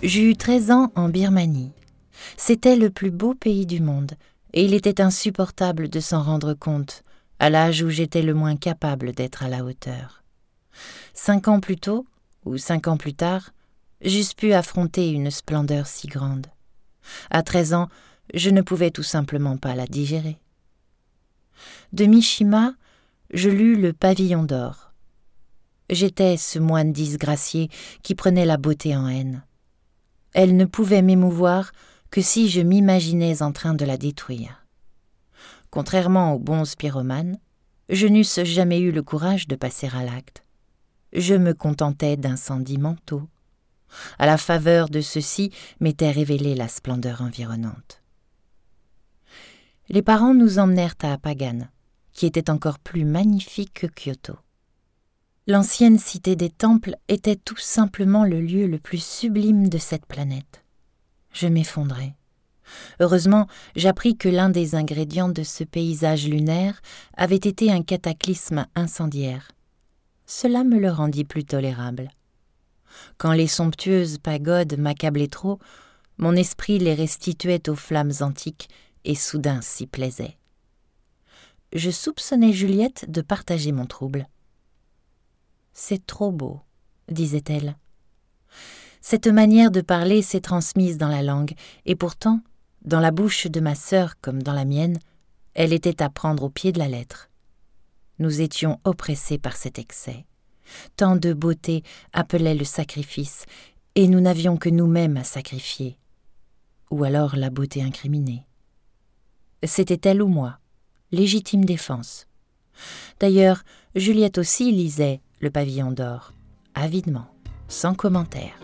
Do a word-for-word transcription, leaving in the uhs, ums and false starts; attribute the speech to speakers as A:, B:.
A: J'eus eu treize ans en Birmanie. C'était le plus beau pays du monde, et il était insupportable de s'en rendre compte, à l'âge où j'étais le moins capable d'être à la hauteur. Cinq ans plus tôt, ou cinq ans plus tard, j'eusse pu affronter une splendeur si grande. À treize ans, je ne pouvais tout simplement pas la digérer. De Mishima, je lus Le Pavillon d'or. J'étais ce moine disgracié qui prenait la beauté en haine. Elle ne pouvait m'émouvoir que si je m'imaginais en train de la détruire. Contrairement aux bons pyromanes, je n'eusse jamais eu le courage de passer à l'acte. Je me contentais d'incendies mentaux. À la faveur de ceux-ci m'était révélée la splendeur environnante. Les parents nous emmenèrent à Pagan, qui était encore plus magnifique que Kyoto. L'ancienne cité des temples était tout simplement le lieu le plus sublime de cette planète. Je m'effondrai. Heureusement, j'appris que l'un des ingrédients de ce paysage lunaire avait été un cataclysme incendiaire. Cela me le rendit plus tolérable. Quand les somptueuses pagodes m'accablaient trop, mon esprit les restituait aux flammes antiques et soudain s'y plaisait. Je soupçonnais Juliette de partager mon trouble. « C'est trop beau », disait-elle. Cette manière de parler s'est transmise dans la langue, et pourtant, dans la bouche de ma sœur comme dans la mienne, elle était à prendre au pied de la lettre. Nous étions oppressés par cet excès. Tant de beauté appelait le sacrifice, et nous n'avions que nous-mêmes à sacrifier. Ou alors la beauté incriminée. C'était elle ou moi, légitime défense. D'ailleurs, Juliette aussi lisait Le Pavillon d'or, avidement, sans commentaire.